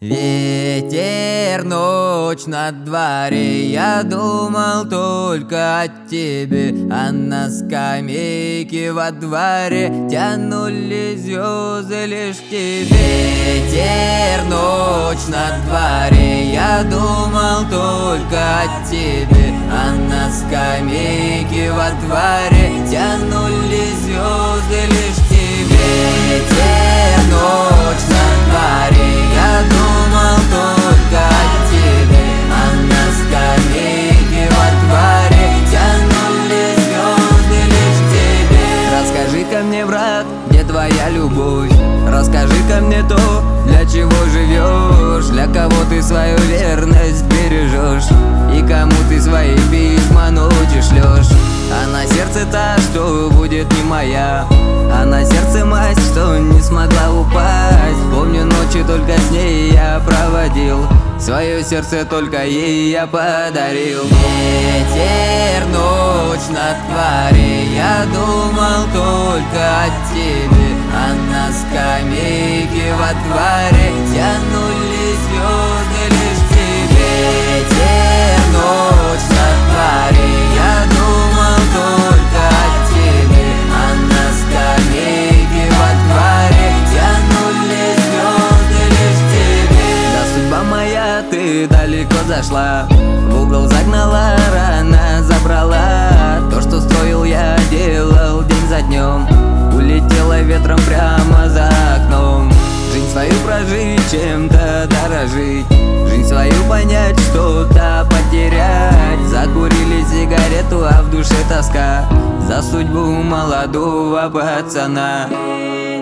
Ветер, ночь на дворе, я думал только о тебе, а на скамейке во дворе тянули звезды лишь к тебе. Ветер, ночь на дворе, я думал только о тебе, а на скамейке во дворе тянули звезды лишь к тебе. Ветер, ночь на дворе, я думал только о тебе, а на скамейке во дворе тянули звезды лишь к тебе. Расскажи-ка мне, брат, где твоя любовь? Расскажи-ка мне то, для чего живешь, для кого ты свою верность бережешь, и кому ты свои письма ночью шлешь. А на сердце та, что будет не моя, а на сердце мать, что не смогла упасть. Помню, ночи только с ней я проводил, свое сердце только ей я подарил. Ветер, ночь на дворе, я думал только о тебе, а на скамейке во дворе тянули звезды лишь к тебе. Ветер, ночь на дворе, я думал только о тебе, а на скамейке во дворе тянули звезды лишь к тебе. Да, судьба моя, ты далеко зашла, в угол загнала, рано забрала. То, что строил я, делал день за днем, улетела ветром прямо за окном. Жизнь свою прожить, чем-то дорожить, жизнь свою понять, что-то потерять. Закурили сигарету, а в душе тоска за судьбу молодого пацана.